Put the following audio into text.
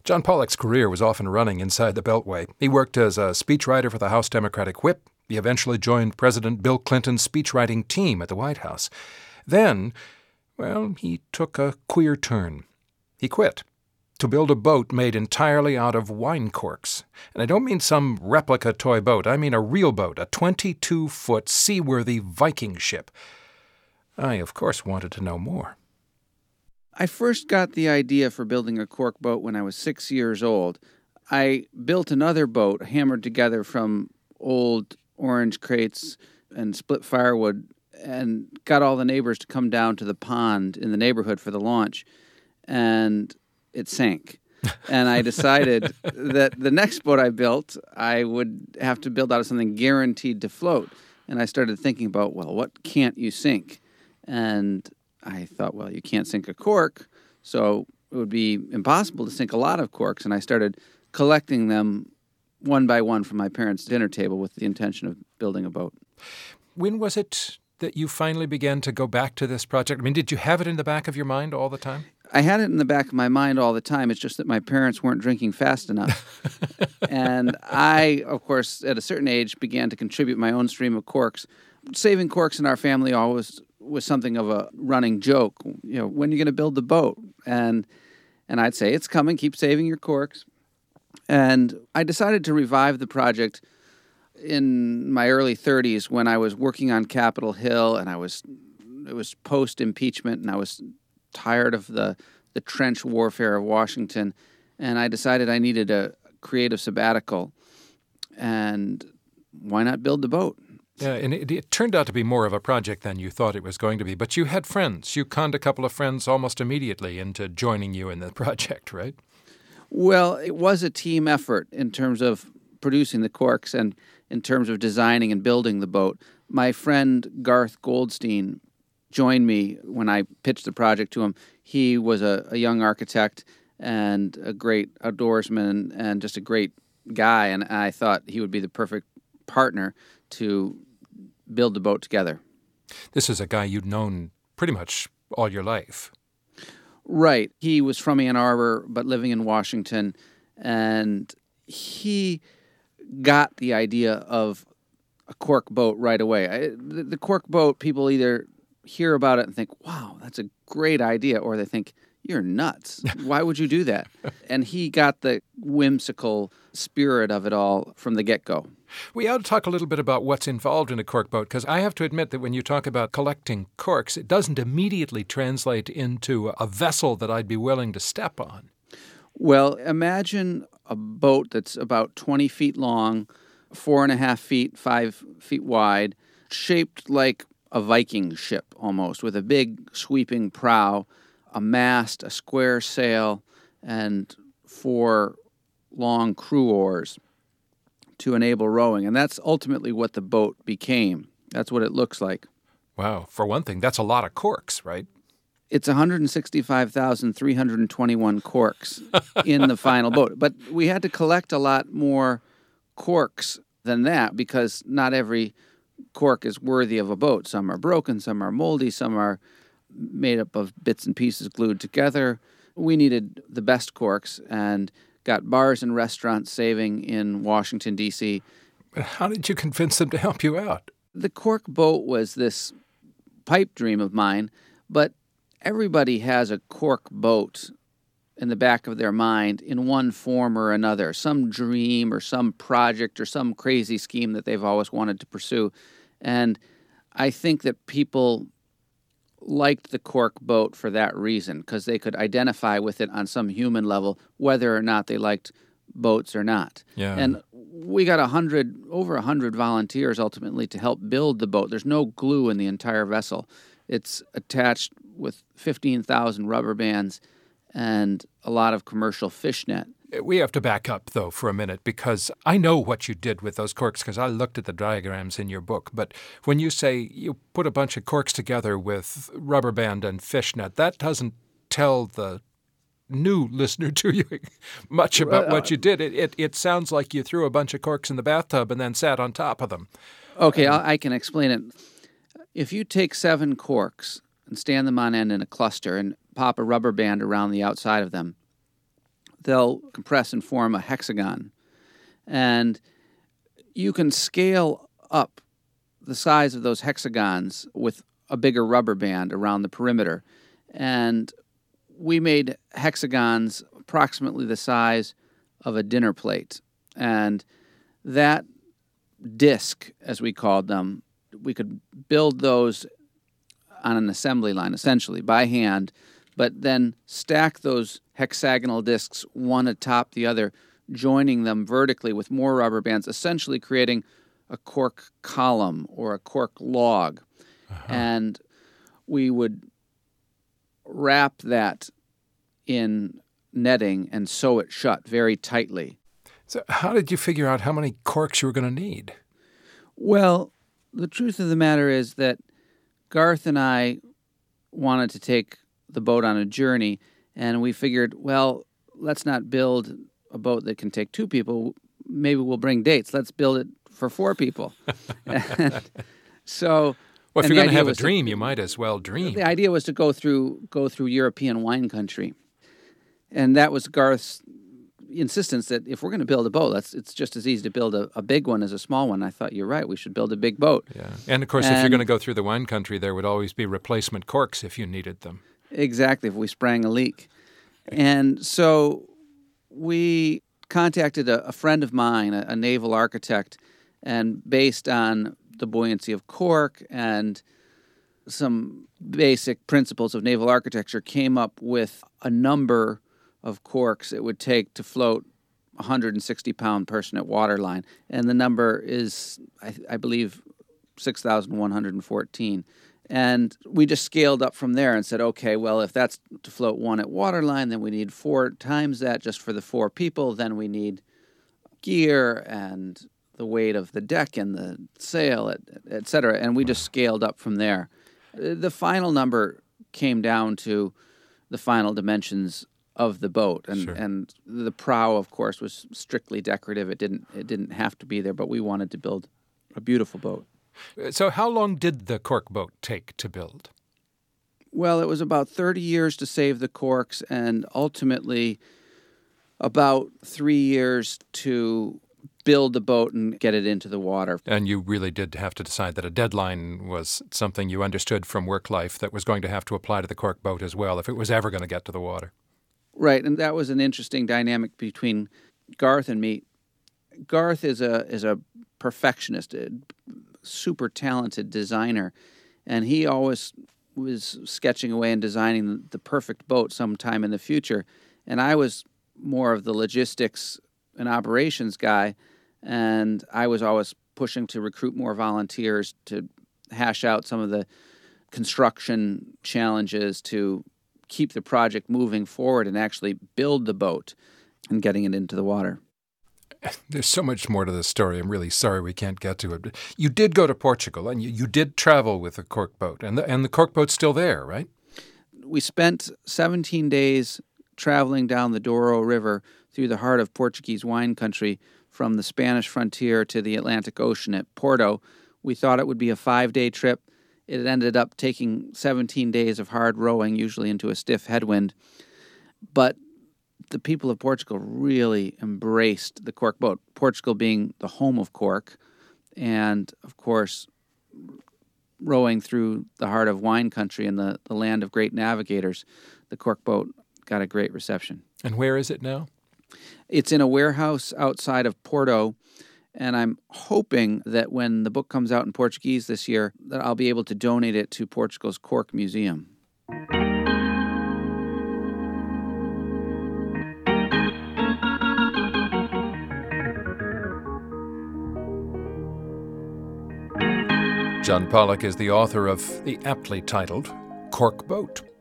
John Pollock's career was often running inside the Beltway. He worked as a speechwriter for the House Democratic Whip. He eventually joined President Bill Clinton's speechwriting team at the White House. Then, well, he took a queer turn. He quit to build a boat made entirely out of wine corks. And I don't mean some replica toy boat. I mean a real boat, a 22-foot seaworthy Viking ship. I, of course, wanted to know more. I first got the idea for building a cork boat when I was 6 years old. I built another boat hammered together from old orange crates and split firewood and got all the neighbors to come down to the pond in the neighborhood for the launch, and it sank. And I decided that the next boat I built, I would have to build out of something guaranteed to float. And I started thinking about, well, what can't you sink? And I thought, well, you can't sink a cork, so it would be impossible to sink a lot of corks. And I started collecting them one by one from my parents' dinner table with the intention of building a boat. When was it that you finally began to go back to this project? I mean, did you have it in the back of your mind all the time? I had it in the back of my mind all the time. It's just that my parents weren't drinking fast enough. And I, of course, at a certain age, began to contribute my own stream of corks. Saving corks in our family always was something of a running joke. You know, when are you going to build the boat? And I'd say, it's coming, keep saving your corks. And I decided to revive the project in my early 30s when I was working on Capitol Hill, and it was post-impeachment, and I was tired of the trench warfare of Washington, and I decided I needed a creative sabbatical, and why not build the boat? Yeah, and it turned out to be more of a project than you thought it was going to be. But you had friends. You conned a couple of friends almost immediately into joining you in the project, right? Well, it was a team effort in terms of producing the corks and in terms of designing and building the boat. My friend Garth Goldstein joined me when I pitched the project to him. He was a young architect and a great outdoorsman and just a great guy, and I thought he would be the perfect partner to build the boat together. This is a guy you'd known pretty much all your life. Right. He was from Ann Arbor, but living in Washington, and he got the idea of a cork boat right away. The cork boat, people either hear about it and think, wow, that's a great idea, or they think, you're nuts. Why would you do that? And he got the whimsical spirit of it all from the get-go. We ought to talk a little bit about what's involved in a cork boat, because I have to admit that when you talk about collecting corks, it doesn't immediately translate into a vessel that I'd be willing to step on. Well, imagine a boat that's about 20 feet long, 4.5 feet, 5 feet wide, shaped like a Viking ship almost, with a big sweeping prow, a mast, a square sail, and 4 long crew oars to enable rowing. And that's ultimately what the boat became. That's what it looks like. Wow. For one thing, that's a lot of corks, right? It's 165,321 corks in the final boat. But we had to collect a lot more corks than that because not every cork is worthy of a boat. Some are broken, some are moldy, some are made up of bits and pieces glued together. We needed the best corks and got bars and restaurants saving in Washington, D.C. But how did you convince them to help you out? The cork boat was this pipe dream of mine, but everybody has a cork boat in the back of their mind in one form or another, some dream or some project or some crazy scheme that they've always wanted to pursue. And I think that people liked the cork boat for that reason, because they could identify with it on some human level, whether or not they liked boats or not. Yeah. And we got over 100 volunteers ultimately to help build the boat. There's no glue in the entire vessel. It's attached with 15,000 rubber bands and a lot of commercial fishnet. We have to back up, though, for a minute, because I know what you did with those corks, because I looked at the diagrams in your book. But when you say you put a bunch of corks together with rubber band and fishnet, that doesn't tell the new listener to you much about what you did. It sounds like you threw a bunch of corks in the bathtub and then sat on top of them. Okay, I can explain it. If you take 7 corks and stand them on end in a cluster and pop a rubber band around the outside of them, they'll compress and form a hexagon. And you can scale up the size of those hexagons with a bigger rubber band around the perimeter. And we made hexagons approximately the size of a dinner plate. And that disc, as we called them, we could build those on an assembly line, essentially, by hand, but then stack those hexagonal discs one atop the other, joining them vertically with more rubber bands, essentially creating a cork column or a cork log. And we would wrap that in netting and sew it shut very tightly. So how did you figure out how many corks you were going to need? Well, the truth of the matter is that Garth and I wanted to take the boat on a journey, and we figured, well, let's not build a boat that can take 2 people. Maybe we'll bring dates. Let's build it for 4 people. And so, well, if you're going to have a dream, you might as well dream. The idea was to go through European wine country, and that was Garth's insistence that if we're going to build a boat, it's just as easy to build a big one as a small one. I thought, you're right, we should build a big boat. Yeah, and of course, if you're going to go through the wine country, there would always be replacement corks if you needed them. Exactly, if we sprang a leak. And so we contacted a friend of mine, a naval architect, and based on the buoyancy of cork and some basic principles of naval architecture, came up with a number of corks it would take to float a 160-pound person at waterline. And the number is, I believe, 6,114. And we just scaled up from there and said, okay, well, if that's to float 1 at waterline, then we need 4 times that just for the 4 people. Then we need gear and the weight of the deck and the sail, et cetera. And we just scaled up from there. The final number came down to the final dimensions of the boat, and Sure. And the prow, of course, was strictly decorative. It didn't have to be there, but we wanted to build a beautiful boat. So how long did the cork boat take to build? Well, it was about 30 years to save the corks, and ultimately about 3 years to build the boat and get it into the water. And you really did have to decide that a deadline was something you understood from work life that was going to have to apply to the cork boat as well if it was ever going to get to the water. Right, and that was an interesting dynamic between Garth and me. Garth is a perfectionist, a super talented designer, and he always was sketching away and designing the perfect boat sometime in the future. And I was more of the logistics and operations guy, and I was always pushing to recruit more volunteers to hash out some of the construction challenges to keep the project moving forward and actually build the boat and getting it into the water. There's so much more to this story. I'm really sorry we can't get to it. But you did go to Portugal, and you did travel with a cork boat, and the cork boat's still there, right? We spent 17 days traveling down the Douro River through the heart of Portuguese wine country from the Spanish frontier to the Atlantic Ocean at Porto. We thought it would be a 5-day trip. It ended up taking 17 days of hard rowing, usually into a stiff headwind. But the people of Portugal really embraced the cork boat, Portugal being the home of cork, and, of course, rowing through the heart of wine country and the land of great navigators. The cork boat got a great reception. And where is it now? It's in a warehouse outside of Porto, and I'm hoping that when the book comes out in Portuguese this year, that I'll be able to donate it to Portugal's Cork Museum. John Pollock is the author of the aptly titled Cork Boat.